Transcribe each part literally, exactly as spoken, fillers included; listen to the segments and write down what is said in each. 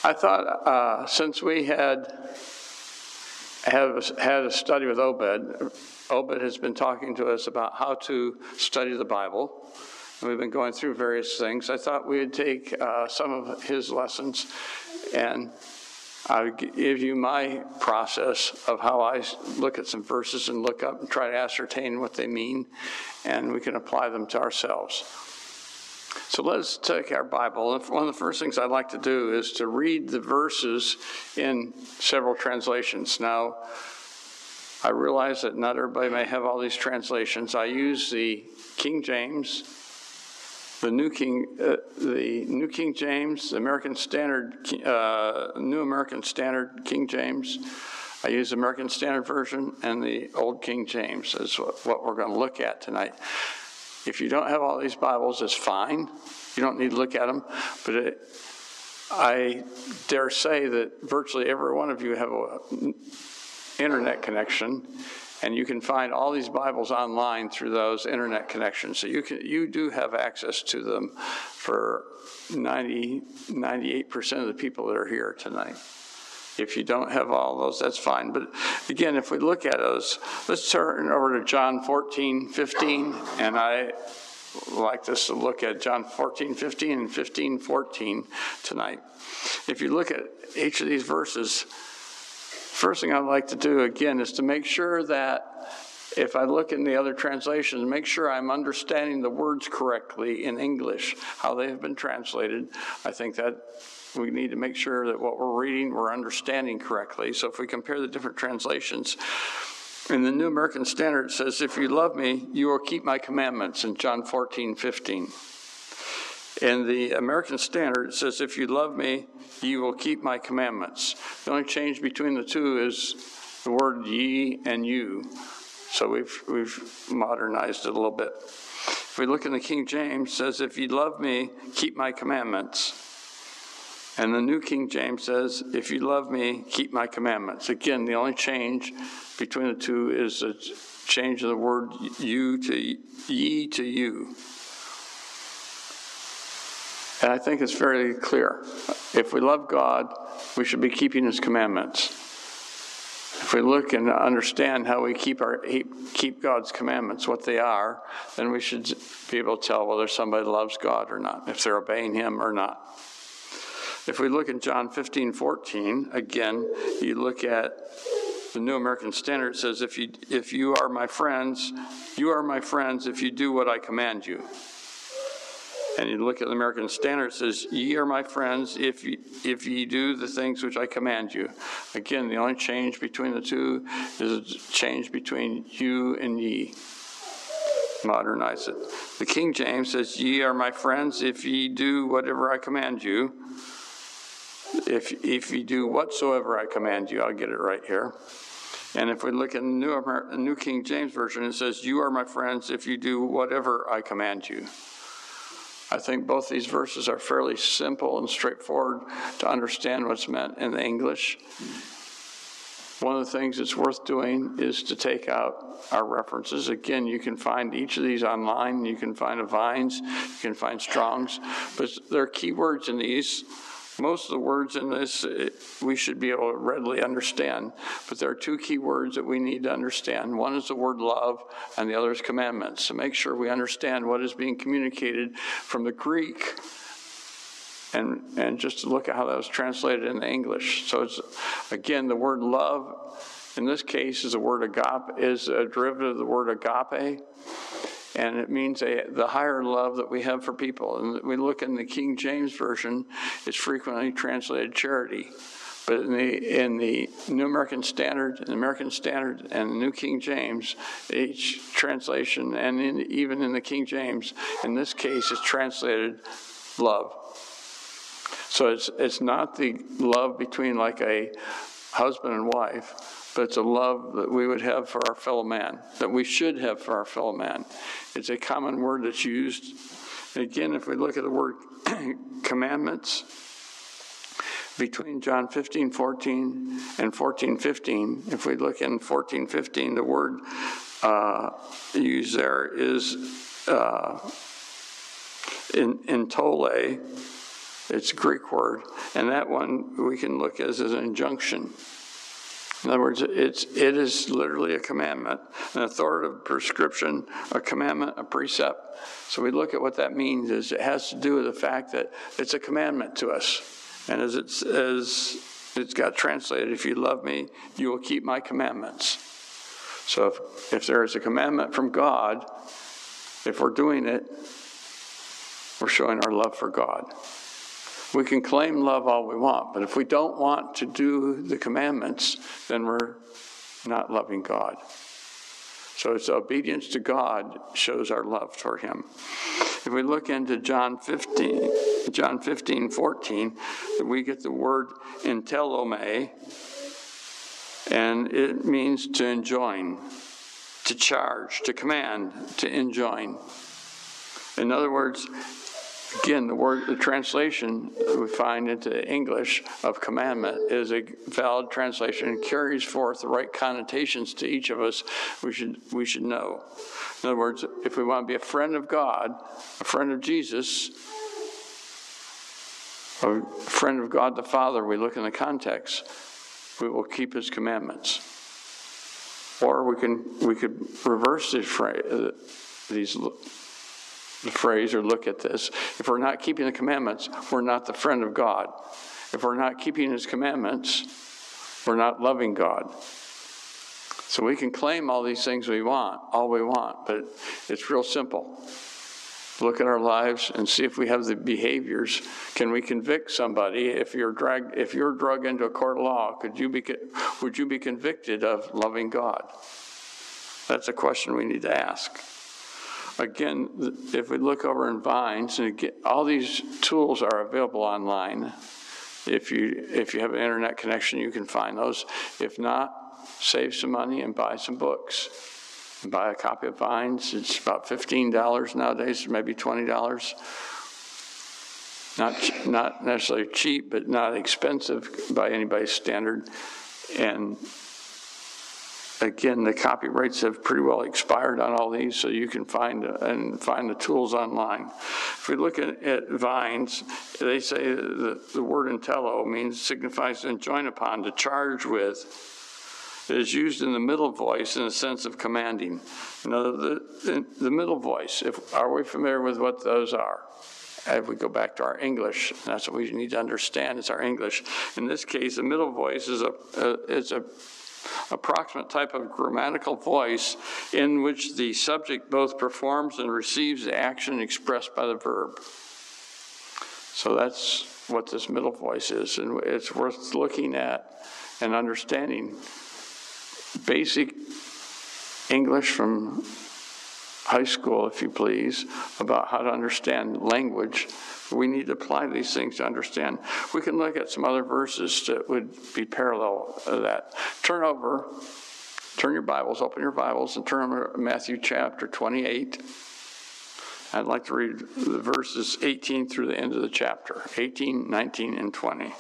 I thought uh, since we had have had a study with Obed, Obed has been talking to us about how to study the Bible. And we've been going through various things. I thought we would take uh, some of his lessons, and I would give you my process of how I look at some verses and look up and try to ascertain what they mean, and we can apply them to ourselves. So let's take our Bible. One of the first things I'd like to do is to read the verses in several translations. Now, I realize that not everybody may have all these translations. I use the King James, the New King, uh, the New King James, the American Standard, uh, New American Standard King James. I use the American Standard Version and the Old King James is what, what we're going to look at tonight. If you don't have all these Bibles, it's fine. You don't need to look at them. But it, I dare say that virtually every one of you have an internet connection, and you can find all these Bibles online through those internet connections. So you can you do have access to them for ninety, ninety-eight percent of the people that are here tonight. If you don't have all those, that's fine. But again, if we look at those, let's turn over to John fourteen fifteen. And I like us to look at John fourteen fifteen and fifteen fourteen tonight. If you look at each of these verses, first thing I'd like to do, again, is to make sure that if I look in the other translations, make sure I'm understanding the words correctly in English, how they have been translated. I think that we need to make sure that what we're reading, we're understanding correctly. So if we compare the different translations, in the New American Standard, it says, if you love me, you will keep my commandments, in John fourteen fifteen. In the American Standard, it says, if you love me, you will keep my commandments. The only change between the two is the word ye and you. So we've we've modernized it a little bit. If we look in the King James, it says, if you love me, keep my commandments. And the New King James says, if you love me, keep my commandments. Again, the only change between the two is the change of the word you to ye to you. And I think it's fairly clear. If we love God, we should be keeping his commandments. If we look and understand how we keep our keep God's commandments, what they are, then we should be able to tell whether somebody loves God or not, if they're obeying him or not. If we look in John fifteen fourteen, again, you look at the New American Standard, it says, if you if you are my friends, you are my friends if you do what I command you. And you look at the American Standard, it says, ye are my friends if you, if ye do the things which I command you. Again, the only change between the two is a change between you and ye. Modernize it. The King James says, ye are my friends if ye do whatever I command you. If if you do whatsoever I command you, I'll get it right here. And if we look at the New, Amer- New King James Version, it says, you are my friends if you do whatever I command you. I think both these verses are fairly simple and straightforward to understand what's meant in the English. One of the things that's worth doing is to take out our references. Again, you can find each of these online. You can find a Vines, you can find Strong's, but there are key words in these. Most of the words in this we should be able to readily understand, but there are two key words that we need to understand. One is the word love, and the other is commandments. So make sure we understand what is being communicated from the Greek, and, and just to look at how that was translated in the English. So it's, again, the word love, in this case, is the word agape, is a derivative of the word agape. And it means a, the higher love that we have for people. And we look in the King James Version, it's frequently translated charity. But in the in the New American Standard, the American Standard, and the New King James, each translation, and in, even in the King James, in this case, is translated love. So it's it's not the love between like a husband and wife, but it's a love that we would have for our fellow man, that we should have for our fellow man. It's a common word that's used. And again, if we look at the word commandments, between John fifteen fourteen and fourteen fifteen, if we look in fourteen fifteen, the word uh, used there is uh, in, in tole, It's a Greek word, and that one we can look as, as an injunction. In other words, it's, it is literally a commandment, an authoritative prescription, a commandment, a precept. So we look at what that means is it has to do with the fact that it's a commandment to us. And as it's, as it's got translated, if you love me, you will keep my commandments. So if, if there is a commandment from God, if we're doing it, we're showing our love for God. We can claim love all we want, but if we don't want to do the commandments, then we're not loving God. So it's obedience to God shows our love for him. If we look into John fifteen, John fifteen, fourteen, we get the word entelome, and it means to enjoin, to charge, to command, to enjoin. In other words, again, the word, the translation we find into English of commandment is a valid translation and carries forth the right connotations to each of us we should, we should know. In other words, if we want to be a friend of God, a friend of Jesus, a friend of God the Father, we look in the context, we will keep his commandments. Or we can we could reverse these phrases, these the phrase or look at this. If we're not keeping the commandments, we're not the friend of God. If we're not keeping his commandments, we're not loving God. So we can claim all these things we want, all we want, but it's real simple. Look at our lives and see if we have the behaviors. Can we convict somebody if you're dragged, if you're drug into a court of law? Could you be, would you be convicted of loving God? That's a question we need to ask. Again, if we look over in Vines, and again, all these tools are available online. If you if you have an internet connection, you can find those. If not, save some money and buy some books. And buy a copy of Vines. It's about fifteen dollars nowadays, maybe twenty dollars. Not not necessarily cheap, but not expensive by anybody's standard. And again, the copyrights have pretty well expired on all these, so you can find uh, and find the tools online. If we look at, at Vines, they say the, the word intello means signifies to enjoin upon, to charge with. It is used in the middle voice in the sense of commanding. You know, the, the, the middle voice, if, are we familiar with what those are? If we go back to our English, that's what we need to understand, is our English. In this case, the middle voice is a, a, is a approximate type of grammatical voice in which the subject both performs and receives the action expressed by the verb. So that's what this middle voice is, and it's worth looking at and understanding. Basic English from high school, if you please, about how to understand language. We need to apply these things to understand. We can look at some other verses that would be parallel to that. Turn over, turn your Bibles, open your Bibles, and turn over to Matthew chapter twenty-eight. I'd like to read the verses eighteen through the end of the chapter, eighteen, nineteen, and twenty.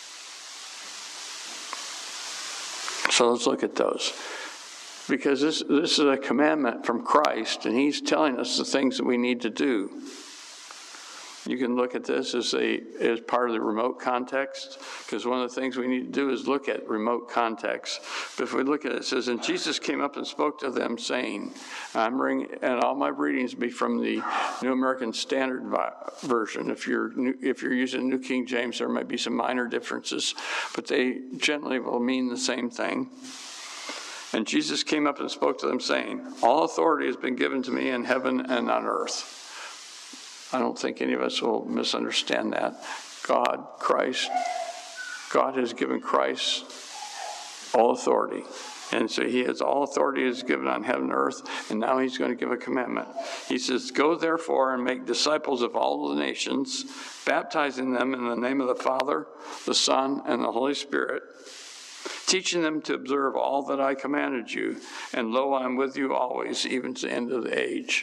So let's look at those. Because this, this is a commandment from Christ, and he's telling us the things that we need to do. You can look at this as a as part of the remote context, because one of the things we need to do is look at remote context. But if we look at it, it says, and Jesus came up and spoke to them, saying, I'm reading, and all my readings be from the New American Standard Version. If you're if you're using New King James, there might be some minor differences, but they generally will mean the same thing. And Jesus came up and spoke to them, saying, all authority has been given to me in heaven and on earth. I don't think any of us will misunderstand that. God, Christ, God has given Christ all authority. And so he has all authority is given on heaven and earth, and now he's going to give a commandment. He says, go therefore and make disciples of all the nations, baptizing them in the name of the Father, the Son, and the Holy Spirit, teaching them to observe all that I commanded you, and lo, I am with you always, even to the end of the age.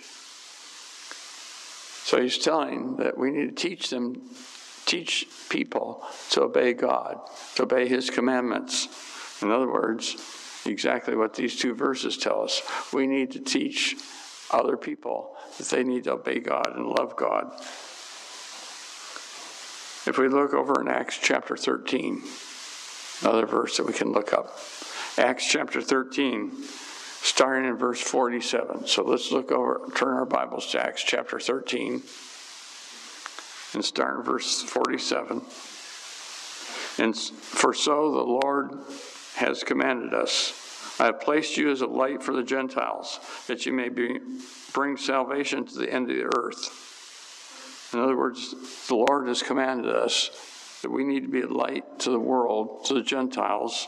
So he's telling that we need to teach them, teach people to obey God, to obey his commandments. In other words, exactly what these two verses tell us. We need to teach other people that they need to obey God and love God. If we look over in Acts chapter thirteen, another verse that we can look up. Acts chapter thirteen, starting in verse forty-seven. So let's look over, turn our Bibles to Acts chapter thirteen, and start in verse forty-seven. And for so the Lord has commanded us, I have placed you as a light for the Gentiles, that you may be, bring salvation to the end of the earth. In other words, the Lord has commanded us that we need to be a light to the world, to the Gentiles,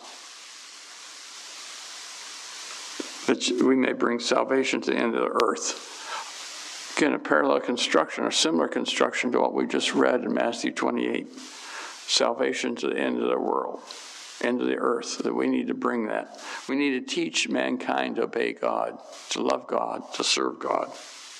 that we may bring salvation to the end of the earth. Again, a parallel construction, or similar construction to what we just read in Matthew twenty-eight. Salvation to the end of the world, end of the earth, that we need to bring that. We need to teach mankind to obey God, to love God, to serve God.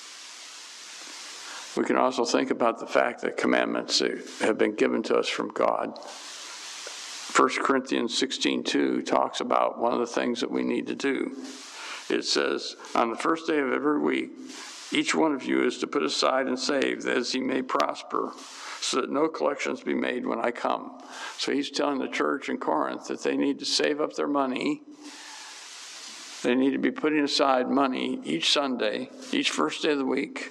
We can also think about the fact that commandments have been given to us from God. First Corinthians sixteen two talks about one of the things that we need to do. It says, on the first day of every week, each one of you is to put aside and save as he may prosper, so that no collections be made when I come. So he's telling the church in Corinth that they need to save up their money. They need to be putting aside money each Sunday, each first day of the week,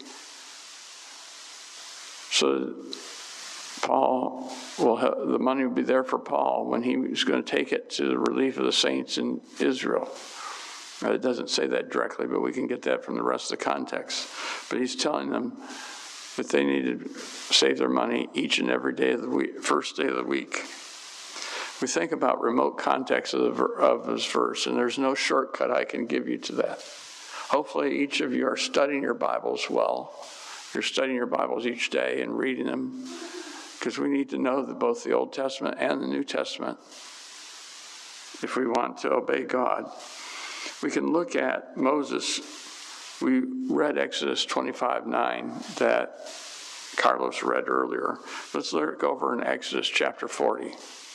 so Paul will have, the money will be there for Paul when he was going to take it to the relief of the saints in Israel. Now, it doesn't say that directly, but we can get that from the rest of the context. But he's telling them that they need to save their money each and every day of the week, first day of the week. We think about remote context of, the, of this verse, and there's no shortcut I can give you to that. Hopefully each of you are studying your Bibles well. You're studying your Bibles each day and reading them, because we need to know that both the Old Testament and the New Testament if we want to obey God. We can look at Moses. We read Exodus twenty-five nine that Carlos read earlier. Let's look over in Exodus chapter forty.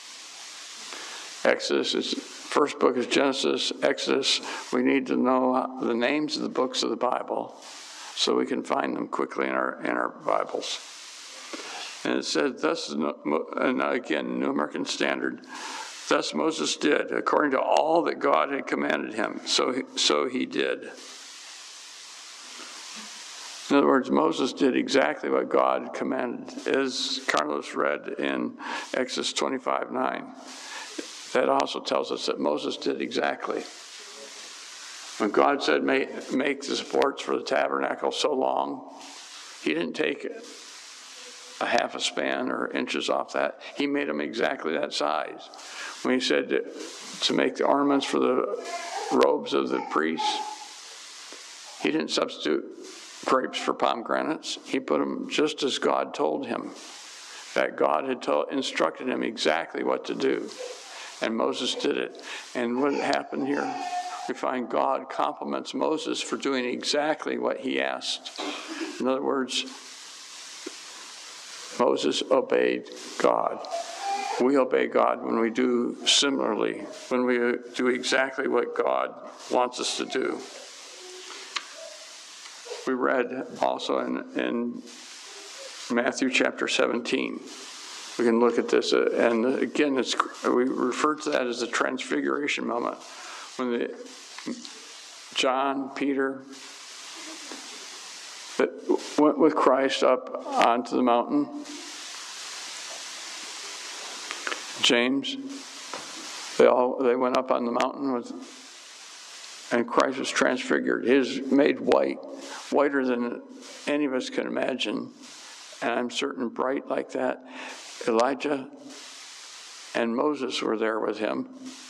Exodus is, first book is Genesis, Exodus. We need to know the names of the books of the Bible so we can find them quickly in our in our Bibles. And it said, thus, and again, New American Standard, thus Moses did, according to all that God had commanded him, so he, so he did. In other words, Moses did exactly what God commanded. As Carlos read in Exodus twenty-five nine, that also tells us that Moses did exactly. When God said, make, make the supports for the tabernacle so long, he didn't take a half a span or inches off that. He made them exactly that size. When he said to, to make the ornaments for the robes of the priests, he didn't substitute grapes for pomegranates. He put them just as God told him. That God had told, instructed him exactly what to do. And Moses did it. And what happened here? We find God compliments Moses for doing exactly what he asked. In other words, Moses obeyed God. We obey God when we do similarly, when we do exactly what God wants us to do. We read also in, in Matthew chapter seventeen. We can look at this, uh, and again, it's, we refer to that as the transfiguration moment, when the, John, Peter, that went with Christ up onto the mountain. James, they all they went up on the mountain with, and Christ was transfigured. He was made white, whiter than any of us can imagine, and I'm certain bright like that. Elijah and Moses were there with him.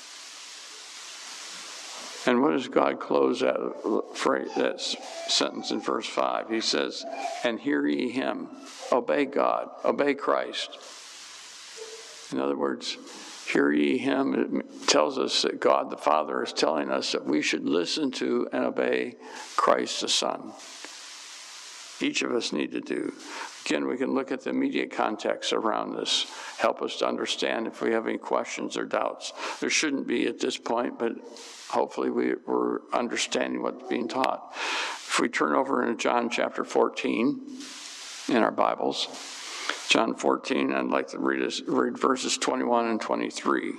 And what does God close that phrase, that sentence in verse five? He says, and hear ye him. Obey God. Obey Christ. In other words, hear ye him. It tells us that God the Father is telling us that we should listen to and obey Christ the Son. Each of us need to do. Again, we can look at the immediate context around this, help us to understand if we have any questions or doubts. There shouldn't be at this point, but hopefully we, we're understanding what's being taught. If we turn over into John chapter fourteen in our Bibles, John fourteen, I'd like to read, this, read verses twenty-one and twenty-three.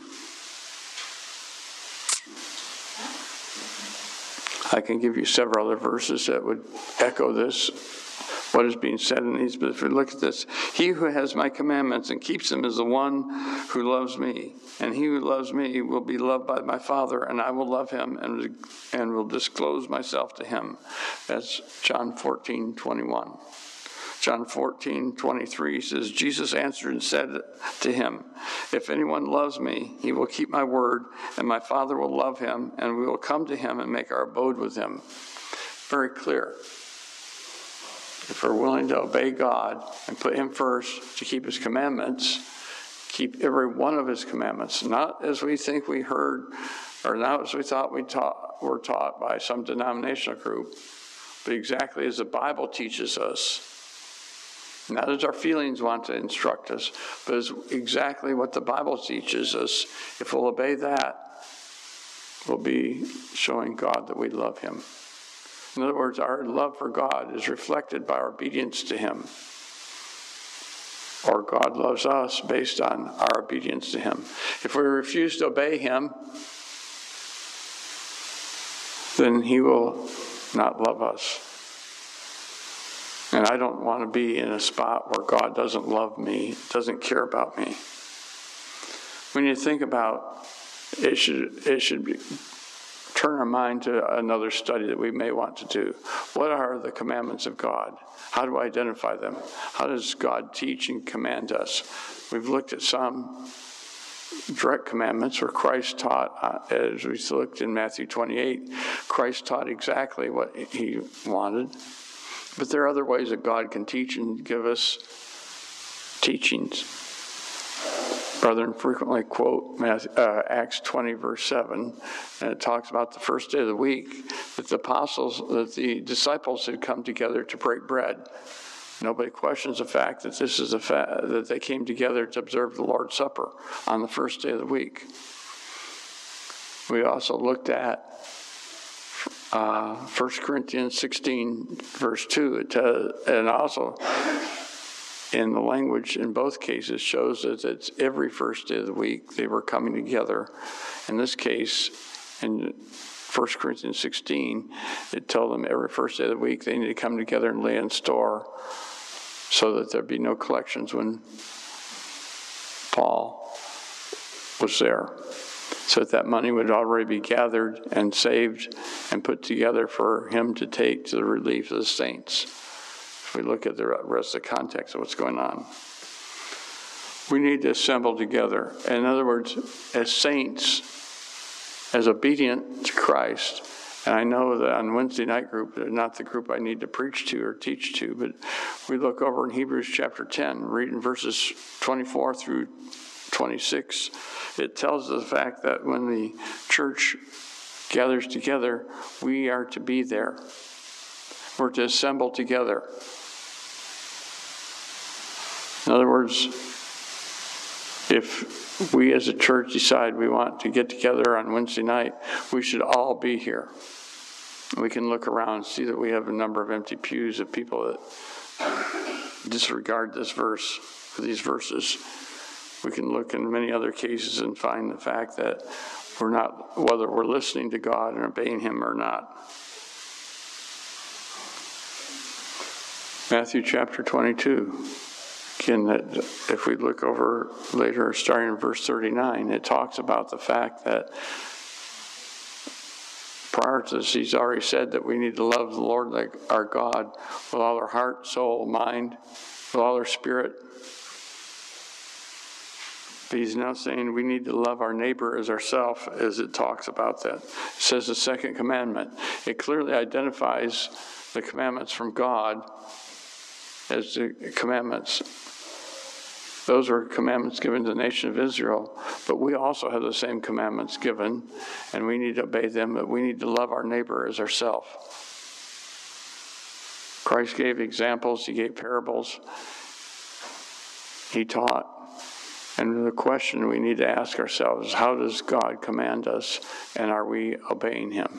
I can give you several other verses that would echo this, what is being said in these, but if we look at this, he who has my commandments and keeps them is the one who loves me, and he who loves me will be loved by my Father, and I will love him and, and will disclose myself to him. That's John fourteen, twenty-one. John fourteen, twenty-three says, Jesus answered and said to him, if anyone loves me, he will keep my word, and my Father will love him, and we will come to him and make our abode with him. Very clear. If we're willing to obey God and put him first to keep his commandments, keep every one of his commandments, not as we think we heard, or not as we thought we taught, were taught by some denominational group, but exactly as the Bible teaches us. Not as our feelings want to instruct us, but as exactly what the Bible teaches us. If we'll obey that, we'll be showing God that we love him. In other words, our love for God is reflected by our obedience to him. Or God loves us based on our obedience to him. If we refuse to obey him, then he will not love us. And I don't want to be in a spot where God doesn't love me, doesn't care about me. When you think about it, should it should be, turn our mind to another study that we may want to do. What are the commandments of God? How do I identify them? How does God teach and command us? We've looked at some direct commandments where Christ taught, uh, as we looked in Matthew twenty-eight, Christ taught exactly what he wanted. But there are other ways that God can teach and give us teachings. Brethren frequently quote uh, Acts twenty, verse seven, and it talks about the first day of the week that the apostles, that the disciples had come together to break bread. Nobody questions the fact that this is a fa- that they came together to observe the Lord's Supper on the first day of the week. We also looked at uh, First Corinthians sixteen, verse two, it does, and also in the language in both cases shows that it's every first day of the week they were coming together. In this case, in First Corinthians sixteen, it told them every first day of the week they need to come together and lay in store so that there'd be no collections when Paul was there. So that that money would already be gathered and saved and put together for him to take to the relief of the saints. If we look at the rest of the context of what's going on, we need to assemble together. In other words, as saints, as obedient to Christ, and I know that on Wednesday night group, they're not the group I need to preach to or teach to, but we look over in Hebrews chapter ten, reading verses twenty-four through twenty-six. It tells us the fact that when the church gathers together, we are to be there. We're to assemble together. In other words, if we as a church decide we want to get together on Wednesday night, we should all be here. We can look around and see that we have a number of empty pews of people that disregard this verse, these verses. We can look in many other cases and find the fact that we're not, whether we're listening to God and obeying him or not. Matthew chapter twenty-two. Again, that if we look over later, starting in verse thirty-nine, it talks about the fact that prior to this, he's already said that we need to love the Lord like our God with all our heart, soul, mind, with all our spirit. But he's now saying we need to love our neighbor as ourselves, as it talks about that. It says the second commandment. It clearly identifies the commandments from God as the commandments. Those are commandments given to the nation of Israel, but we also have the same commandments given, and we need to obey them, but we need to love our neighbor as ourselves. Christ gave examples, he gave parables, he taught. And the question we need to ask ourselves is, how does God command us, and are we obeying him?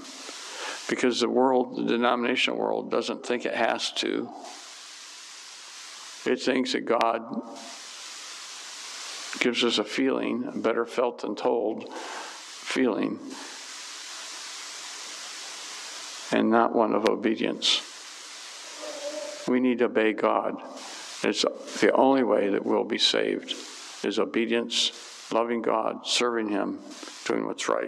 Because the world, the denominational world, doesn't think it has to. It thinks that God gives us a feeling, a better felt than told feeling, and not one of obedience. We need to obey God. It's the only way that we'll be saved, is obedience, loving God, serving Him, doing what's right.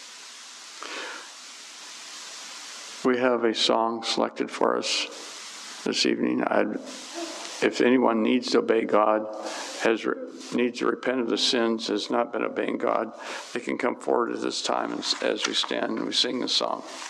We have a song selected for us this evening. I'd, if anyone needs to obey God, has needs to repent of the sins, has not been obeying God, they can come forward at this time as we stand and we sing the song.